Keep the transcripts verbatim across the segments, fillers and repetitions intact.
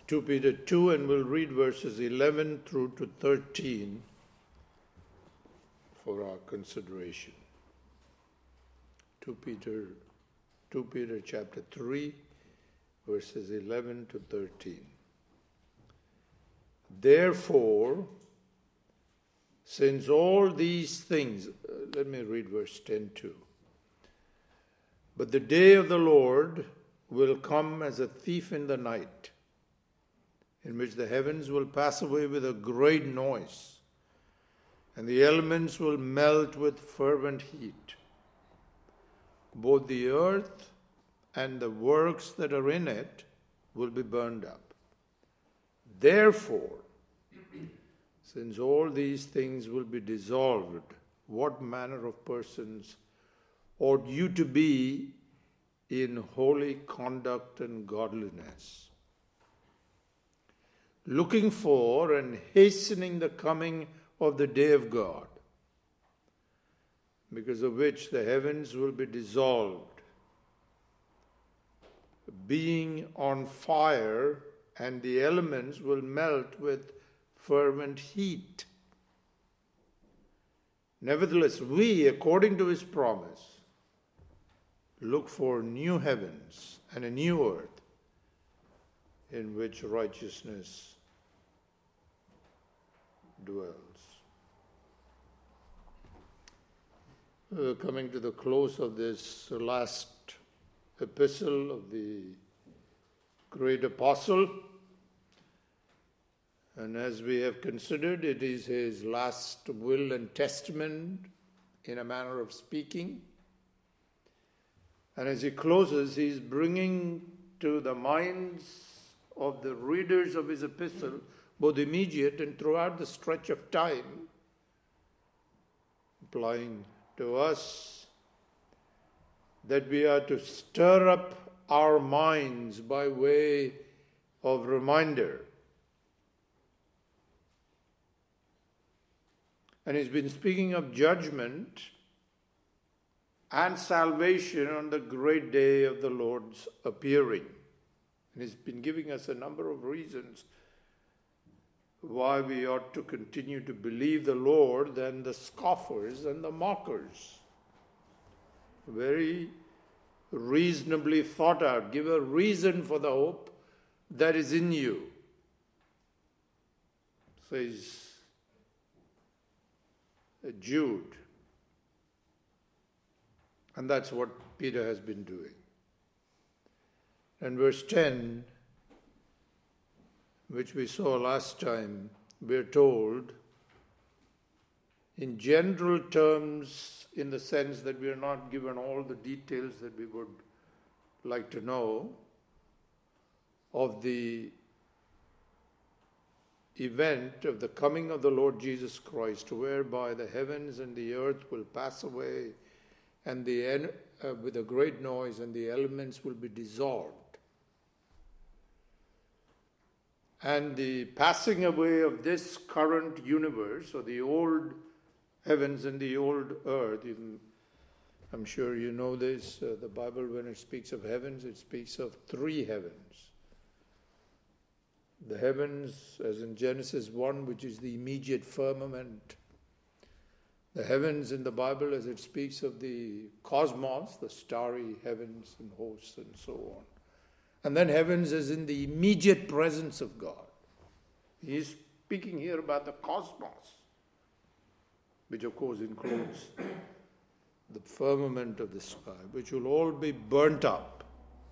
Second Peter two, and we'll read verses eleven through to thirteen for our consideration. Second Peter, Second Peter chapter three, verses eleven to thirteen. Therefore, since all these things, uh, let me read verse ten too. But the day of the Lord will come as a thief in the night, in which the heavens will pass away with a great noise, and the elements will melt with fervent heat. Both the earth and the works that are in it will be burned up. Therefore, since all these things will be dissolved, what manner of persons ought you to be in holy conduct and godliness, looking for and hastening the coming of the day of God, because of which the heavens will be dissolved, being on fire, and the elements will melt with fervent heat. Nevertheless, we, according to his promise, look for new heavens and a new earth in which righteousness dwells. We're coming to the close of this last epistle of the great apostle. And as we have considered, it is his last will and testament in a manner of speaking. And as he closes, he is bringing to the minds of the readers of his epistle, both immediate and throughout the stretch of time, applying to us that we are to stir up our minds by way of reminder. And he's been speaking of judgment and salvation on the great day of the Lord's appearing. And he's been giving us a number of reasons why we ought to continue to believe the Lord than the scoffers and the mockers. Very reasonably thought out. Give a reason for the hope that is in you, says Jude. And that's what Peter has been doing. And verse ten, which we saw last time, we're told in general terms, in the sense that we are not given all the details that we would like to know of the event of the coming of the Lord Jesus Christ, whereby the heavens and the earth will pass away, and the uh, with a great noise, and the elements will be dissolved. And the passing away of this current universe, or the old heavens and the old earth, even, I'm sure you know this, uh, the Bible, when it speaks of heavens, it speaks of three heavens. The heavens, as in Genesis one, which is the immediate firmament. The heavens in the Bible, as it speaks of the cosmos, the starry heavens and hosts and so on. And then heavens as in the immediate presence of God. He is speaking here about the cosmos, which of course includes the firmament of the sky, which will all be burnt up.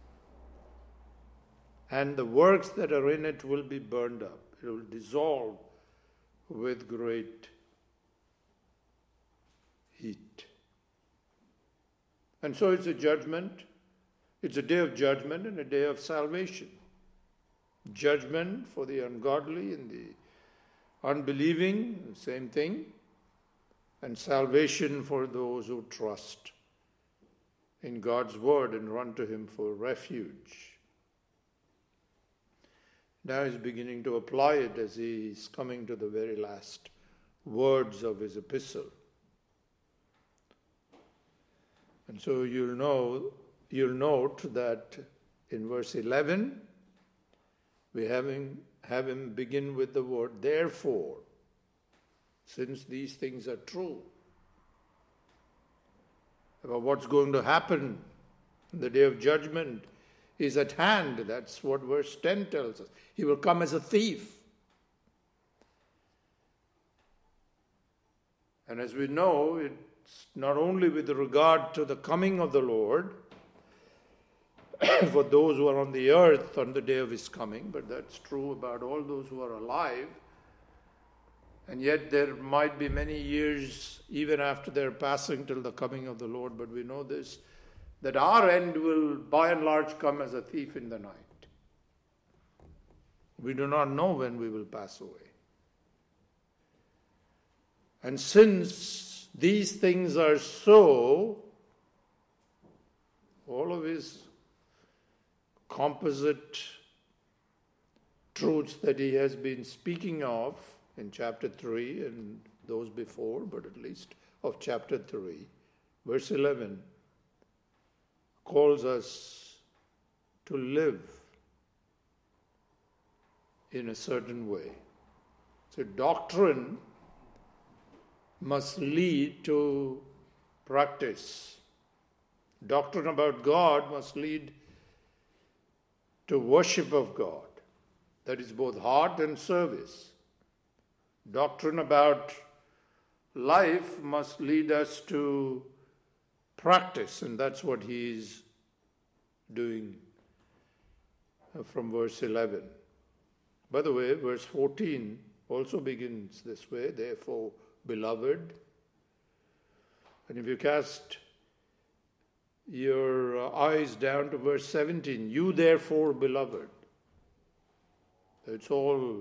And the works that are in it will be burned up. It will dissolve with great heat. And so it's a judgment. It's a day of judgment and a day of salvation. Judgment for the ungodly and the unbelieving, same thing. And salvation for those who trust in God's word and run to him for refuge. Now he's beginning to apply it as he's coming to the very last words of his epistle. And so you'll know, you'll note that in verse eleven, we have him, have him begin with the word, therefore, since these things are true, about what's going to happen in the day of judgment is at hand. That's what verse ten tells us. He will come as a thief. And as we know, it's not only with regard to the coming of the Lord, for those who are on the earth on the day of his coming, but that's true about all those who are alive. And yet there might be many years even after their passing till the coming of the Lord, but we know this, that our end will by and large come as a thief in the night. We do not know when we will pass away. And since these things are so, all of his composite truths that he has been speaking of in chapter three and those before, but at least of chapter three, verse eleven, calls us to live in a certain way. So doctrine must lead to practice. Doctrine about God must lead to worship of God. That is both heart and service. Doctrine about life must lead us to practice, and that's what he is doing from verse eleven. By the way, verse fourteen also begins this way, therefore, beloved. And if you cast your eyes down to verse seventeen, you therefore, beloved. It's all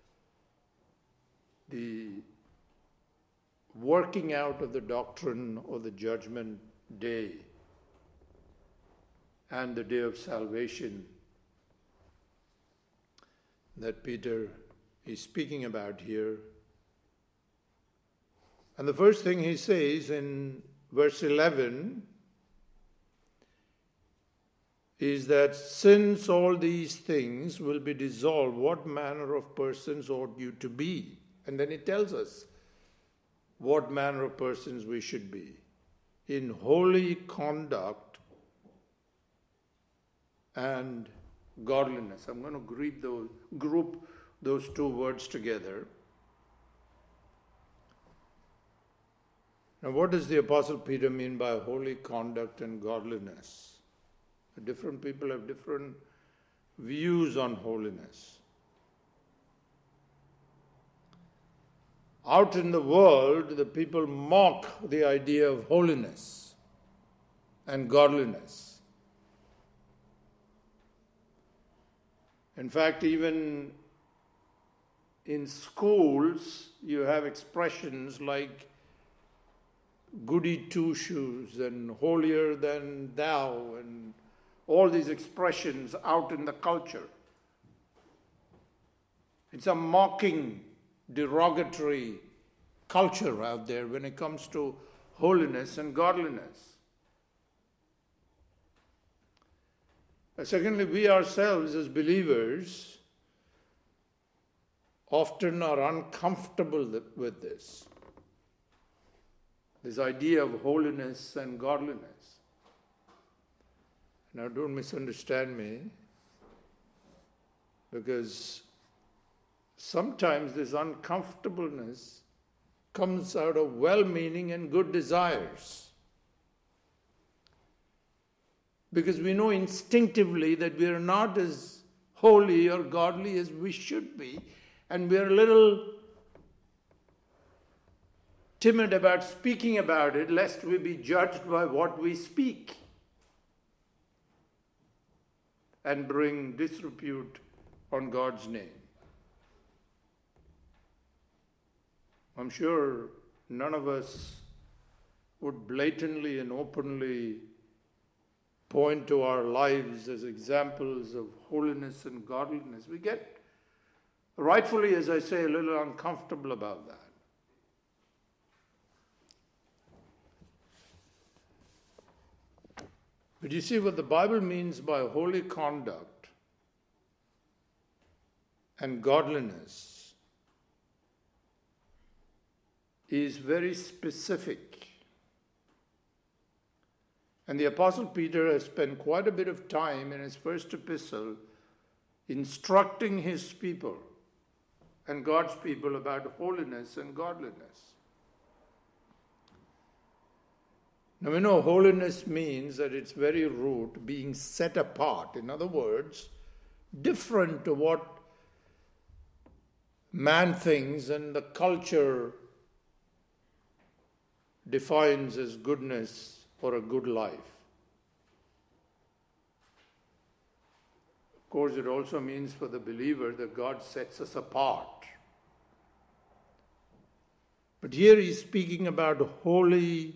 the working out of the doctrine of the judgment day and the day of salvation that Peter is speaking about here. And the first thing he says in verse eleven is that since all these things will be dissolved, what manner of persons ought you to be? And then it tells us what manner of persons we should be. In holy conduct and godliness. I'm going to group those, group those two words together. Now, what does the Apostle Peter mean by holy conduct and godliness? Different people have different views on holiness. Out in the world, the people mock the idea of holiness and godliness. In fact, even in schools, you have expressions like goody two-shoes and holier than thou and all these expressions out in the culture. It's a mocking, derogatory culture out there when it comes to holiness and godliness. And secondly, we ourselves as believers often are uncomfortable with this. This idea of holiness and godliness. Now, don't misunderstand me, because sometimes this uncomfortableness comes out of well-meaning and good desires. Because we know instinctively that we are not as holy or godly as we should be, and we are a little timid about speaking about it, lest we be judged by what we speak and bring disrepute on God's name. I'm sure none of us would blatantly and openly point to our lives as examples of holiness and godliness. We get, rightfully, as I say, a little uncomfortable about that. But you see, what the Bible means by holy conduct and godliness is very specific. And the Apostle Peter has spent quite a bit of time in his first epistle instructing his people and God's people about holiness and godliness. Now we know holiness means that its very root being set apart. In other words, different to what man thinks and the culture defines as goodness or a good life. Of course, it also means for the believer that God sets us apart. But here he's speaking about holy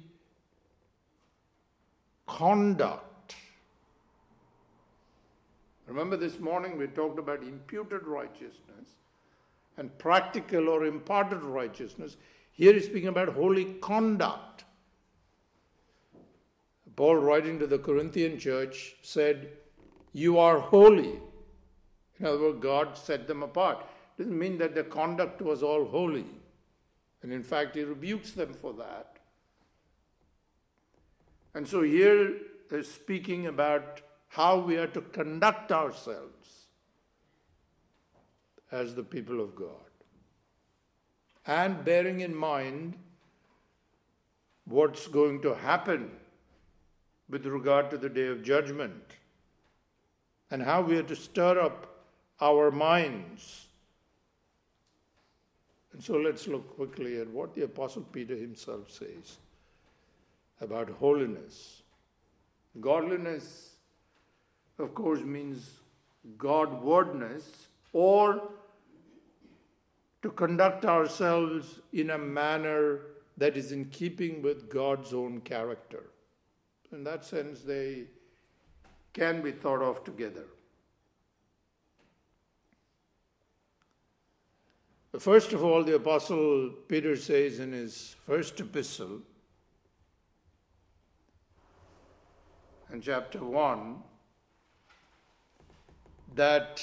conduct. Remember this morning we talked about imputed righteousness and practical or imparted righteousness. Here he's speaking about holy conduct. Paul, writing to the Corinthian church, said, "You are holy." In other words, God set them apart. It doesn't mean that their conduct was all holy. And in fact, he rebukes them for that. And so here is speaking about how we are to conduct ourselves as the people of God. And bearing in mind what's going to happen with regard to the day of judgment and how we are to stir up our minds. And so let's look quickly at what the Apostle Peter himself says about holiness. Godliness, of course, means Godwardness, or to conduct ourselves in a manner that is in keeping with God's own character. In that sense, they can be thought of together. First of all, the Apostle Peter says in his first epistle, in chapter one, that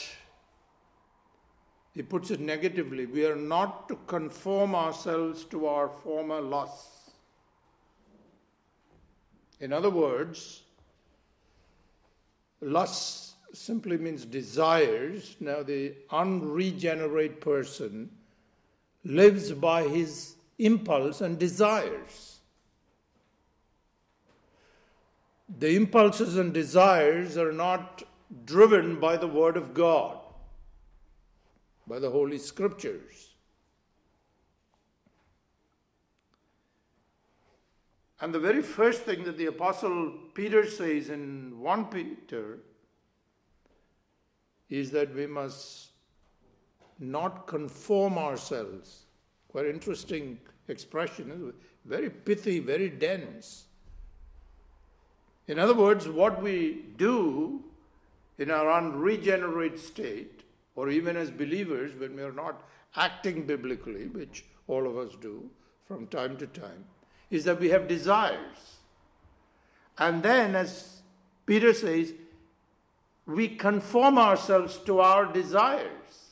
he puts it negatively. We are not to conform ourselves to our former lusts. In other words, lust simply means desires. Now, the unregenerate person lives by his impulse and desires. The impulses and desires are not driven by the Word of God, by the Holy Scriptures. And the very first thing that the Apostle Peter says in First Peter is that we must not conform ourselves. Quite interesting expression, isn't it? Very pithy, very dense. In other words, what we do in our unregenerate state, or even as believers when we are not acting biblically, which all of us do from time to time, is that we have desires. And then, as Peter says, we conform ourselves to our desires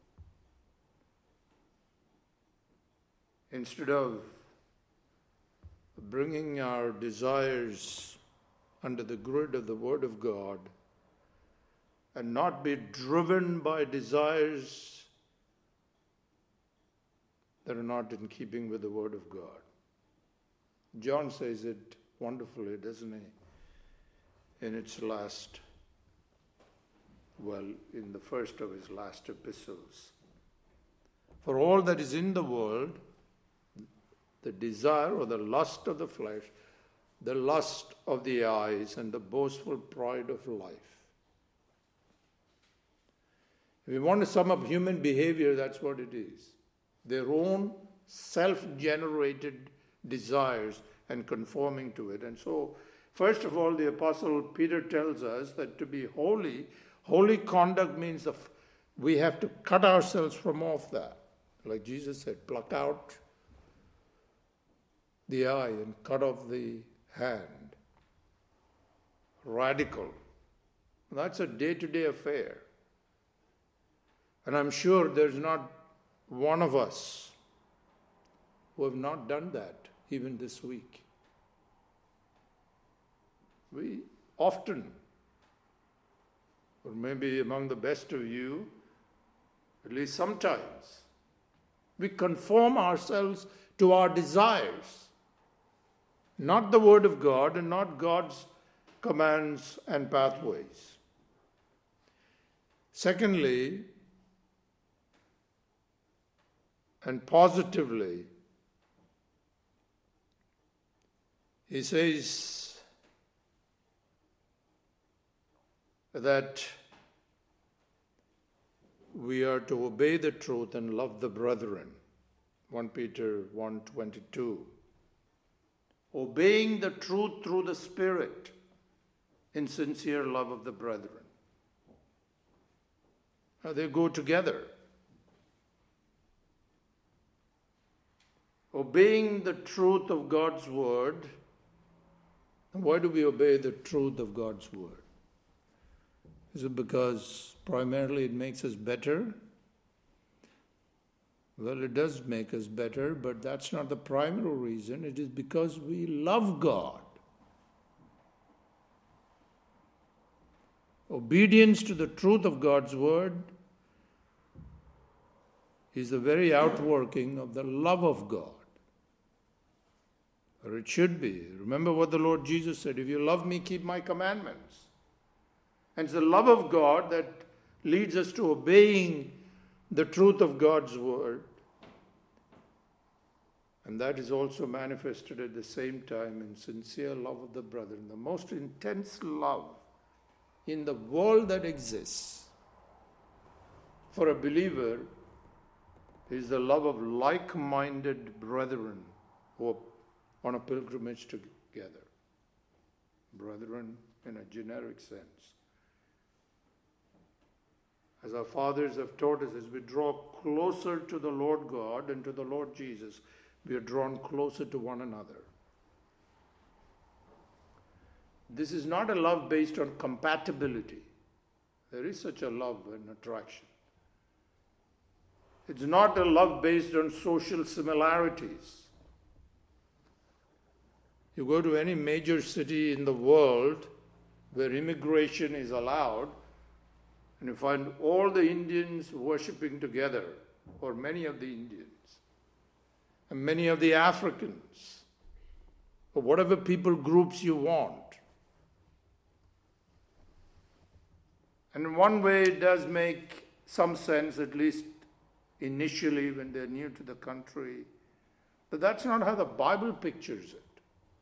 instead of bringing our desires under the grid of the Word of God and not be driven by desires that are not in keeping with the Word of God. John says it wonderfully, doesn't he? In its last, well, in the first of his last epistles. For all that is in the world, the desire or the lust of the flesh, the lust of the eyes, and the boastful pride of life. If we want to sum up human behavior, that's what it is. Their own self-generated desires and conforming to it. And so, first of all, the Apostle Peter tells us that to be holy, holy conduct means the, we have to cut ourselves from off that. Like Jesus said, pluck out the eye and cut off the hand. Radical. That's a day-to-day affair. And I'm sure there's not one of us who have not done that even this week. We often, or maybe among the best of you, at least sometimes, we conform ourselves to our desires, not the Word of God and not God's commands and pathways. Secondly, and positively, he says that we are to obey the truth and love the brethren. First Peter one twenty-two. Obeying the truth through the Spirit in sincere love of the brethren. Now they go together. Obeying the truth of God's word. And why do we obey the truth of God's word? Is it because primarily it makes us better? Well, it does make us better, but that's not the primary reason. It is because we love God. Obedience to the truth of God's word is the very outworking of the love of God. Or it should be. Remember what the Lord Jesus said, if you love me, keep my commandments. And it's the love of God that leads us to obeying the truth of God's word. And that is also manifested at the same time in sincere love of the brethren. The most intense love in the world that exists for a believer is the love of like-minded brethren who are on a pilgrimage together. Brethren in a generic sense. As our fathers have taught us, as we draw closer to the Lord God and to the Lord Jesus, we are drawn closer to one another. This is not a love based on compatibility. There is such a love and attraction. It's not a love based on social similarities. You go to any major city in the world where immigration is allowed, and you find all the Indians worshipping together, or many of the Indians, and many of the Africans, or whatever people groups you want. And in one way it does make some sense, at least initially when they're new to the country. But that's not how the Bible pictures it.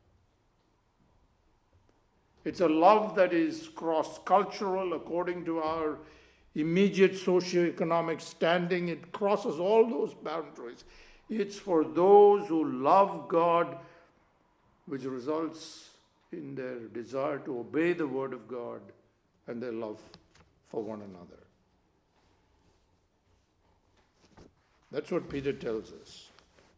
It's a love that is cross-cultural according to our immediate socio-economic standing. It crosses all those boundaries. It's for those who love God, which results in their desire to obey the word of God and their love for one another. That's what Peter tells us.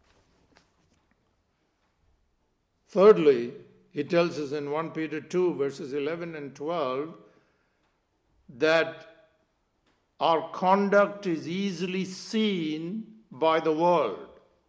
Thirdly, he tells us in First Peter two, verses eleven and twelve, that our conduct is easily seen by the world.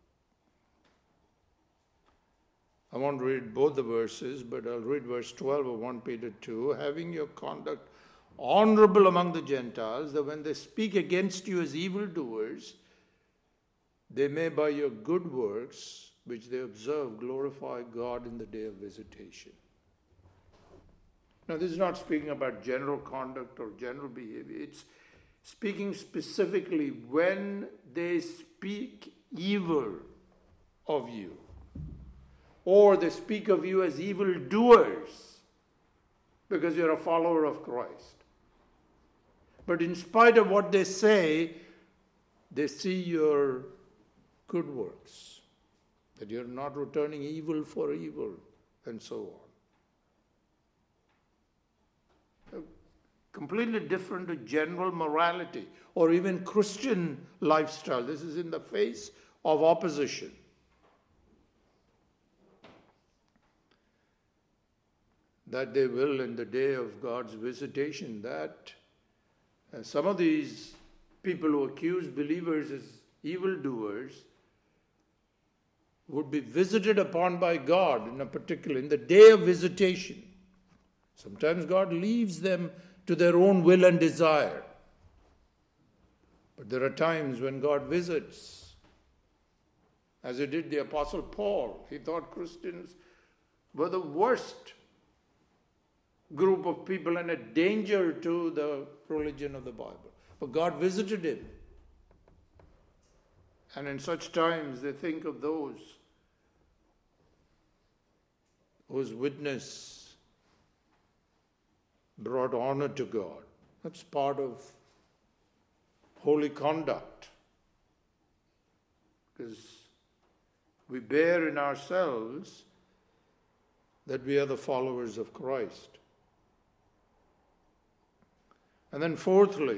I won't read both the verses, but I'll read verse twelve of First Peter two. Having your conduct honorable among the Gentiles, that when they speak against you as evildoers, they may by your good works, which they observe, glorify God in the day of visitation. Now, this is not speaking about general conduct or general behavior. It's speaking specifically when they speak evil of you, or they speak of you as evildoers because you're a follower of Christ. But in spite of what they say, they see your good works, that you're not returning evil for evil, and so on. Completely different to general morality or even Christian lifestyle. This is in the face of opposition. That they will in the day of God's visitation, that uh, some of these people who accuse believers as evildoers would be visited upon by God in a particular, in the day of visitation. Sometimes God leaves them to their own will and desire. But there are times when God visits, as he did the Apostle Paul. He thought Christians were the worst group of people and a danger to the religion of the Bible. But God visited him. And in such times they think of those whose witness brought honor to God. That's part of holy conduct. Because we bear in ourselves that we are the followers of Christ. And then fourthly,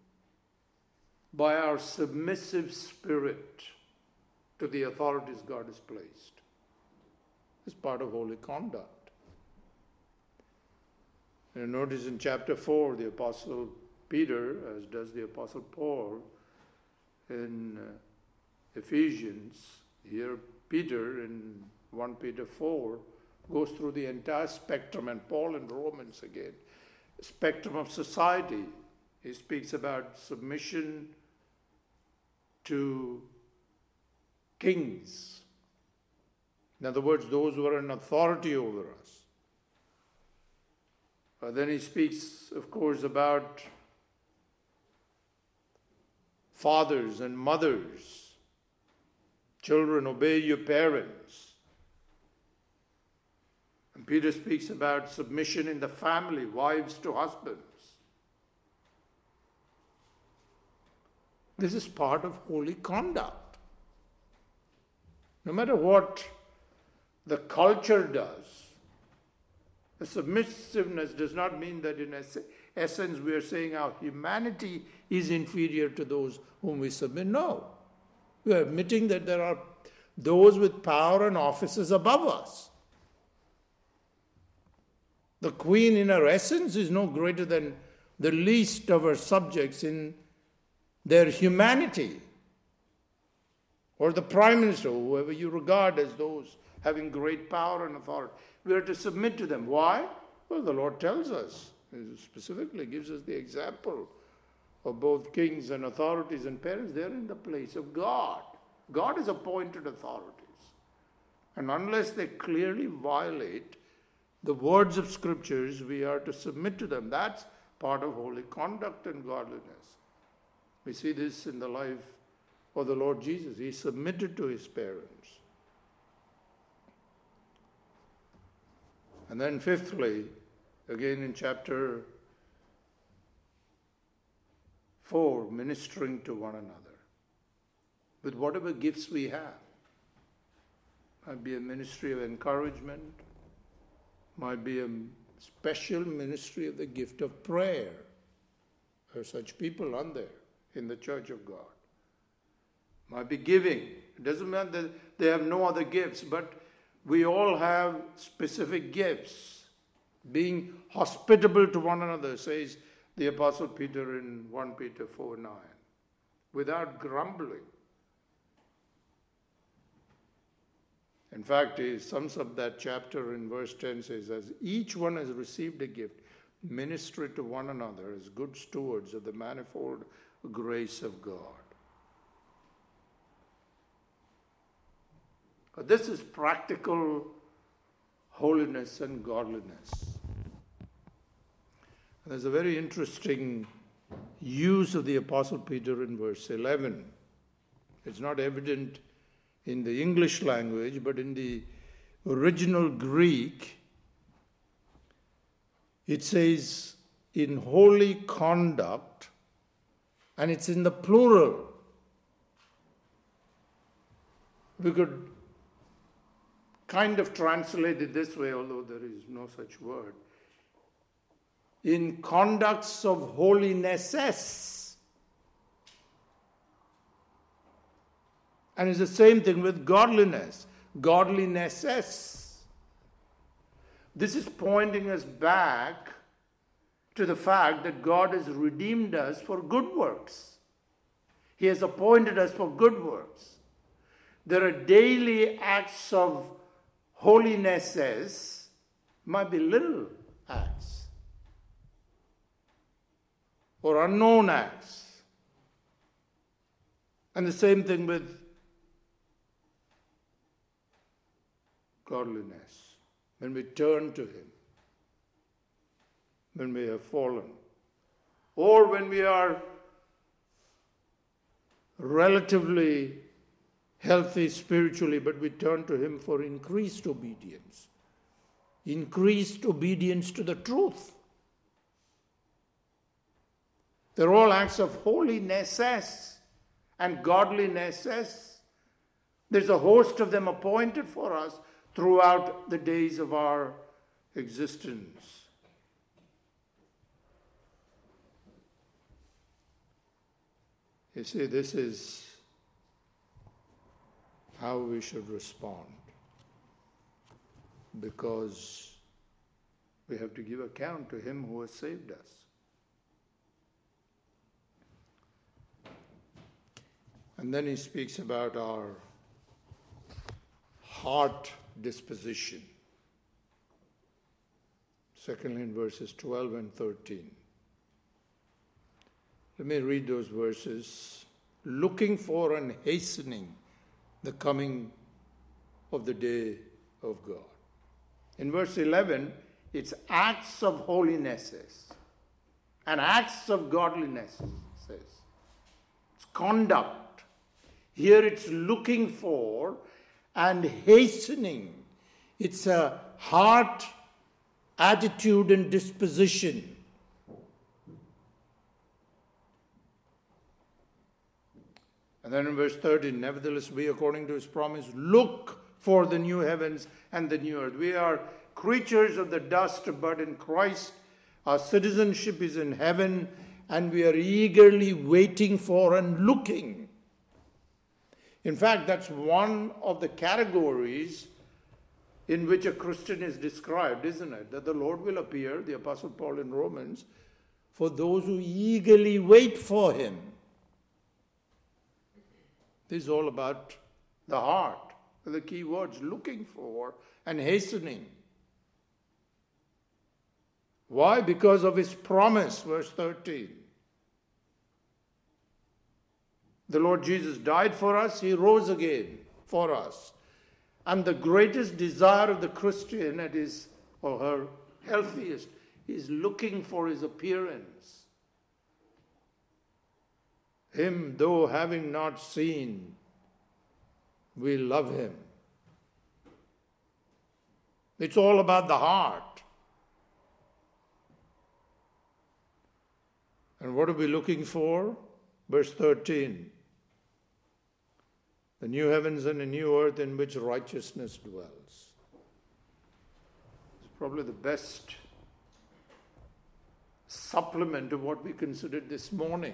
by our submissive spirit to the authorities God has placed. It's part of holy conduct. And notice in chapter four, the Apostle Peter, as does the Apostle Paul in uh, Ephesians, here Peter in First Peter four goes through the entire spectrum, and Paul in Romans again, spectrum of society. He speaks about submission to kings. In other words, those who are in authority over us. Uh, then he speaks, of course, about fathers and mothers. Children, obey your parents. And Peter speaks about submission in the family, wives to husbands. This is part of holy conduct. No matter what the culture does, the submissiveness does not mean that in essence we are saying our humanity is inferior to those whom we submit. No. We are admitting that there are those with power and offices above us. The queen in her essence is no greater than the least of her subjects in their humanity. Or the prime minister, whoever you regard as those having great power and authority. We are to submit to them. Why? Well, the Lord tells us, he specifically gives us the example of both kings and authorities and parents. They're in the place of God. God has appointed authorities. And unless they clearly violate the words of scriptures, we are to submit to them. That's part of holy conduct and godliness. We see this in the life of the Lord Jesus. He submitted to his parents. And then fifthly, again in chapter four, ministering to one another with whatever gifts we have. Might be a ministry of encouragement, might be a special ministry of the gift of prayer. There are such people, aren't there, in the church of God. Might be giving. It doesn't mean that they have no other gifts, but we all have specific gifts. Being hospitable to one another, says the Apostle Peter in First Peter four nine, without grumbling. In fact, he sums up that chapter in verse ten, says, as each one has received a gift, minister to one another as good stewards of the manifold grace of God. But this is practical holiness and godliness. And there's a very interesting use of the Apostle Peter in verse eleven. It's not evident in the English language, but in the original Greek, it says, in holy conduct, and it's in the plural. We could kind of translate it this way, although there is no such word. In conducts of holinesses. And it's the same thing with godliness. Godlinesses. This is pointing us back to the fact that God has redeemed us for good works. He has appointed us for good works. There are daily acts of holinesses, might be little acts, or unknown acts. And the same thing with godliness. When we turn to Him, when we have fallen, or when we are relatively healthy spiritually, but we turn to Him for increased obedience. Increased obedience to the truth. They're all acts of holiness and godliness. There's a host of them appointed for us throughout the days of our existence. You see, this is how we should respond, because we have to give account to Him who has saved us. And then he speaks about our heart disposition. Secondly, in verses twelve and thirteen. Let me read those verses. Looking for and hastening the coming of the day of God. In verse eleven, it's acts of holinesses and acts of godliness, it says. It's conduct. Here it's looking for and hastening. It's a heart, attitude, and disposition. And then in verse thirteen, nevertheless, we, according to His promise, look for the new heavens and the new earth. We are creatures of the dust, but in Christ, our citizenship is in heaven, and we are eagerly waiting for and looking. In fact, that's one of the categories in which a Christian is described, isn't it? That the Lord will appear, the Apostle Paul in Romans, for those who eagerly wait for Him. This is all about the heart. The key words, looking for and hastening. Why? Because of His promise, verse thirteen. The Lord Jesus died for us, He rose again for us. And the greatest desire of the Christian at his or her healthiest is looking for His appearance. Him, though having not seen, we love Him. It's all about the heart. And what are we looking for? Verse thirteen. The new heavens and a new earth in which righteousness dwells. It's probably the best supplement to what we considered this morning.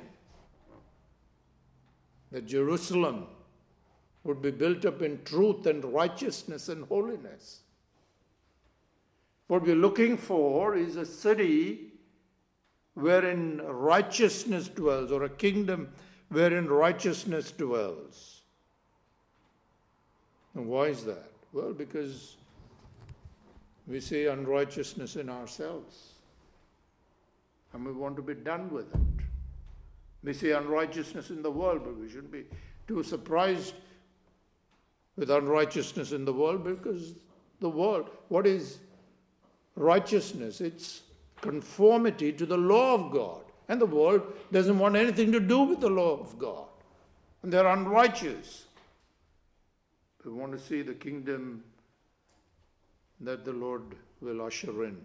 That Jerusalem would be built up in truth and righteousness and holiness. What we're looking for is a city wherein righteousness dwells, or a kingdom wherein righteousness dwells. And why is that? Well, because we see unrighteousness in ourselves, and we want to be done with it. We see unrighteousness in the world, but we shouldn't be too surprised with unrighteousness in the world, because the world, what is righteousness? It's conformity to the law of God. And the world doesn't want anything to do with the law of God. And they're unrighteous. We want to see the kingdom that the Lord will usher in.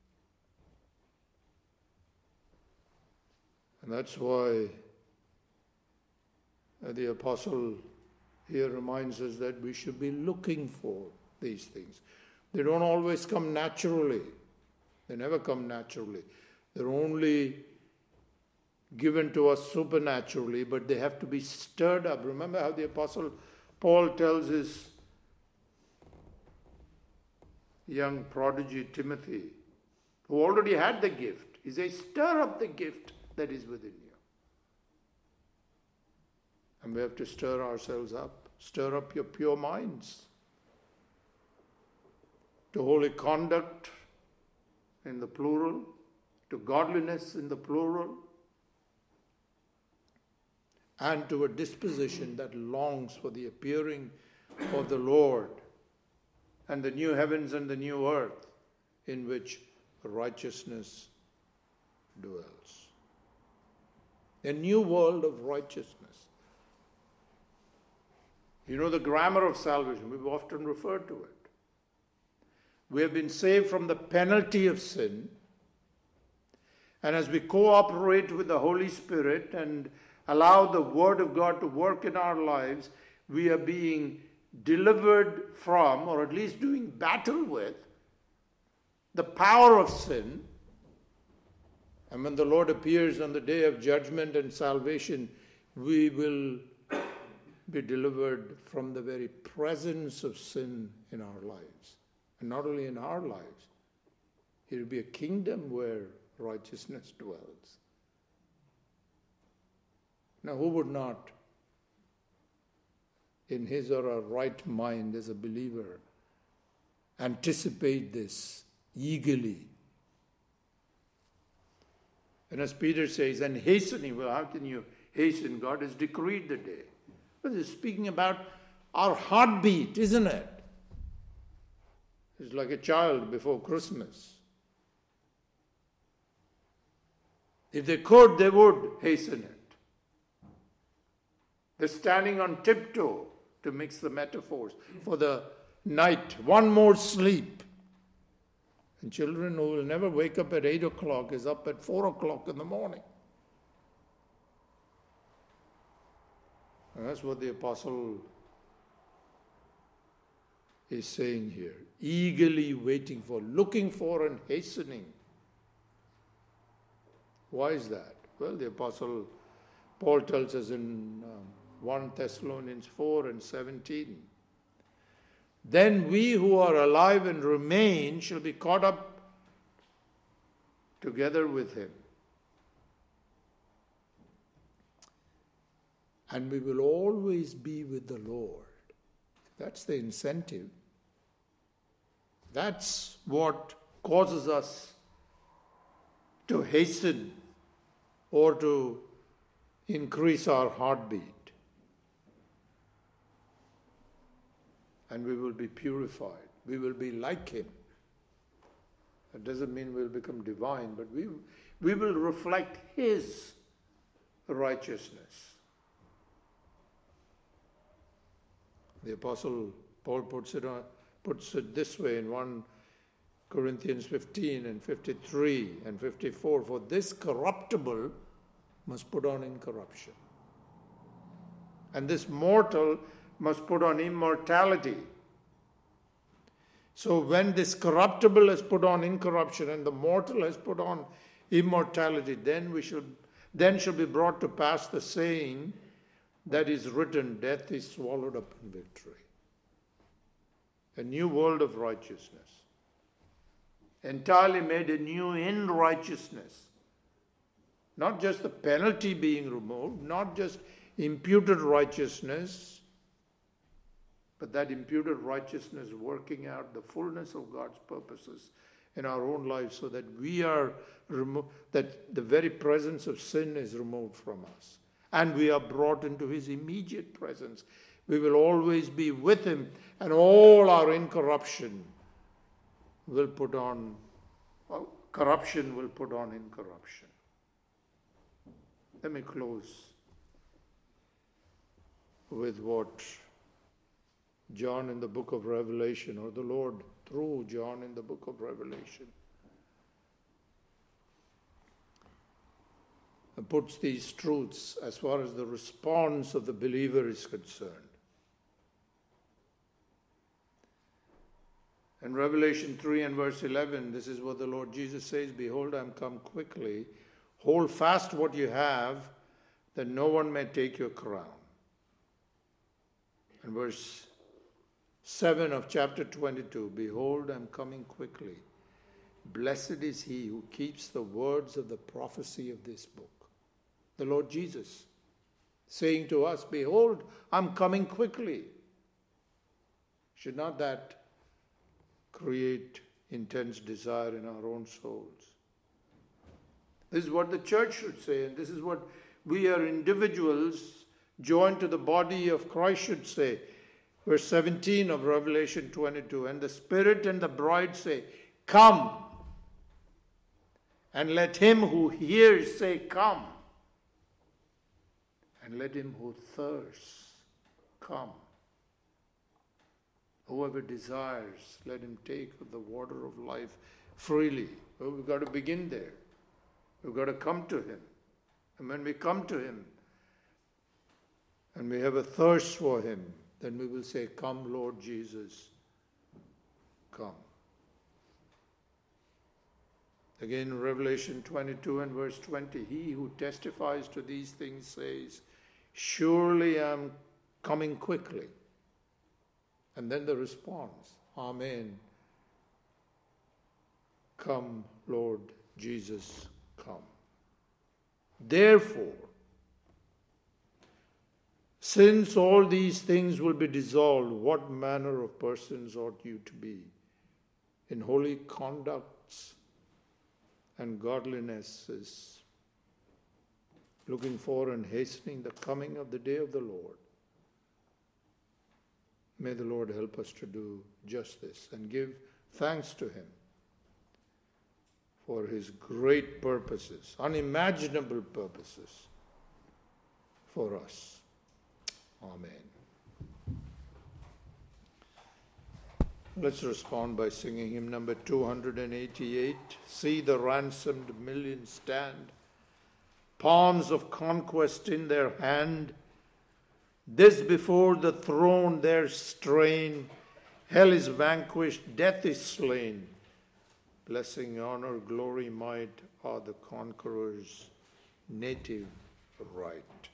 And that's why the apostle here reminds us that we should be looking for these things. They don't always come naturally. They never come naturally. They're only given to us supernaturally, but they have to be stirred up. Remember how the apostle Paul tells his young prodigy Timothy, who already had the gift, he says, stir up the gift that is within you. And we have to stir ourselves up. Stir up your pure minds to holy conduct in the plural, to godliness in the plural, and to a disposition that longs for the appearing of the Lord and the new heavens and the new earth in which righteousness dwells. A new world of righteousness. You know the grammar of salvation, we've often referred to it. We have been saved from the penalty of sin, and as we cooperate with the Holy Spirit and allow the Word of God to work in our lives, we are being delivered from, or at least doing battle with, the power of sin. And when the Lord appears on the day of judgment and salvation, we will be delivered from the very presence of sin in our lives. And not only in our lives, it will be a kingdom where righteousness dwells. Now, who would not, in his or her right mind as a believer, anticipate this eagerly? And as Peter says, and hastening, well, how can you hasten? God has decreed the day. But it's speaking about our heartbeat, isn't it? It's like a child before Christmas. If they could, they would hasten it. They're standing on tiptoe, to mix the metaphors, for the night, one more sleep. And children who will never wake up at eight o'clock is up at four o'clock in the morning. And that's what the apostle is saying here. Eagerly waiting for, looking for and hastening. Why is that? Well, the apostle Paul tells us in um, First Thessalonians four and seventeen. Then we who are alive and remain shall be caught up together with him. And we will always be with the Lord. That's the incentive. That's what causes us to hasten or to increase our heartbeat. And we will be purified. We will be like him. That doesn't mean we'll become divine, but we, we will reflect his righteousness. The Apostle Paul puts it, on, puts it this way in First Corinthians fifteen and fifty-three and fifty-four. For this corruptible must put on incorruption. And this mortal must put on immortality. So when this corruptible has put on incorruption and the mortal has put on immortality, then we shall then shall be brought to pass the saying that is written, death is swallowed up in victory. A new world of righteousness. Entirely made anew in righteousness. Not just the penalty being removed, not just imputed righteousness, but that imputed righteousness working out the fullness of God's purposes in our own lives so that we are removed, that the very presence of sin is removed from us. And we are brought into his immediate presence. We will always be with him, and all our incorruption will put on, well, corruption will put on incorruption. Let me close with what John in the book of Revelation, or the Lord through John in the book of Revelation, puts these truths as far as the response of the believer is concerned. In Revelation three and verse eleven, this is what the Lord Jesus says, behold, I am come quickly. Hold fast what you have, that no one may take your crown. And verse seven of chapter twenty-two, behold, I am coming quickly. Blessed is he who keeps the words of the prophecy of this book. The Lord Jesus saying to us, behold, I'm coming quickly. Should not that create intense desire in our own souls? This is what the church should say, and this is what we are individuals joined to the body of Christ should say. Verse seventeen of Revelation twenty-two, and the Spirit and the bride say, come. And let him who hears say, come. And let him who thirsts come. Whoever desires, let him take of the water of life freely. Well, we've got to begin there. We've got to come to him. And when we come to him, and we have a thirst for him, then we will say, come, Lord Jesus, come. Again, Revelation twenty-two and verse twenty, he who testifies to these things says, surely I am coming quickly. And then the response, Amen. Come, Lord Jesus, come. Therefore, since all these things will be dissolved, what manner of persons ought you to be? In holy conducts and godlinesses, looking for and hastening the coming of the day of the Lord. May the Lord help us to do just this and give thanks to him for his great purposes, unimaginable purposes for us. Amen. Let's respond by singing hymn number two hundred eighty-eight. See the ransomed millions stand, palms of conquest in their hand. This before the throne their strain, hell is vanquished, death is slain. Blessing, honor, glory, might are the conqueror's native right.